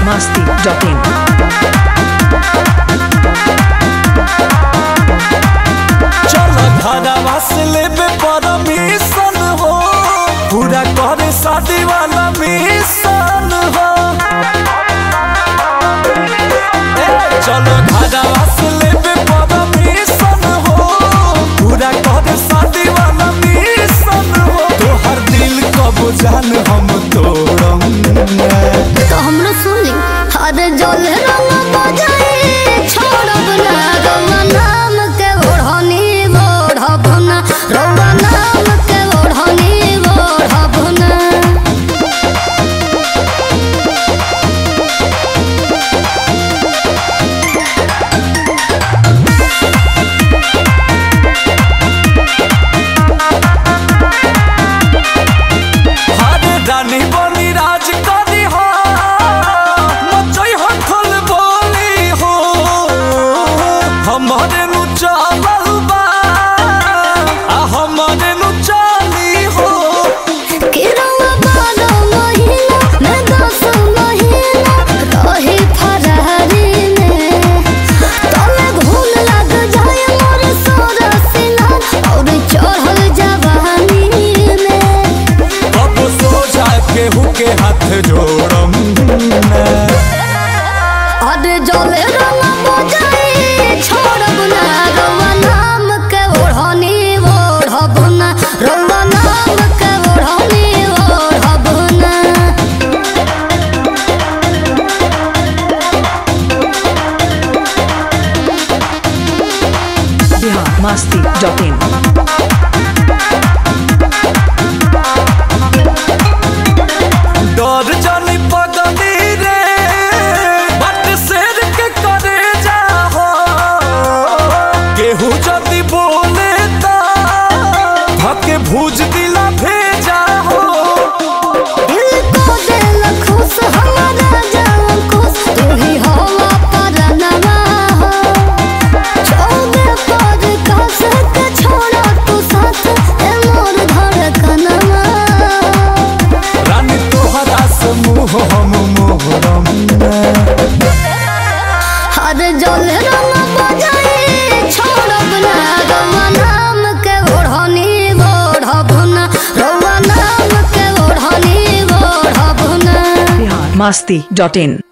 biharmasti.in चलो घरवा से लेबे परमिशन हो, पूरा करे शादी वाला मिशन हो। चलो घरवा से लेबे परमिशन हो, पूरा करे शादी वाला मिशन हो। तो हर दिल कब जान हम तोड़म तो हमरो सुनी हर जल रंग बजाए छोड़ब ना रौआ नाम के ओढ़नी ओढ़ब ना रौआ नाम के ओढ़नी ओढ़ब ना हरे रानी बनी राज करी हो, मचई हो खुल बोली हो। हमारे नु चलल बा आ हमारे नु चली हो। कि रौआ 12 महीना मैं 10 महीना रही फरहरी में तले घूम लग जाए मोर सोरा सिना और चढ़ल जवानी में अब सोचा केहू के हाथ जोड़म अरे जले रंग बजाए छोड़ब ना रौआ नाम के ओढ़नी ओढ़ब ना रौआ नाम के ओढ़नी ओढ़ब ना biharmasti.in डर जानी पगली रे बट शेर के करे जाहो। केहू जदी बोले ता धके भूज दिला भेजा हो। दिल को दिल खुश हमारा जान खुश तू ही हवा परनवा हो छोड़े पर कस के छोड़ा तू साथ ए मोर धड़कनवा रानी तोहरा से मुँह हम मोहरम हर जल रंग बजाए छोड़ब ना रौआ नाम के ओढ़नी ओढ़ब ना रौआ नाम के ओढ़नी ओढ़ब ना biharmasti.in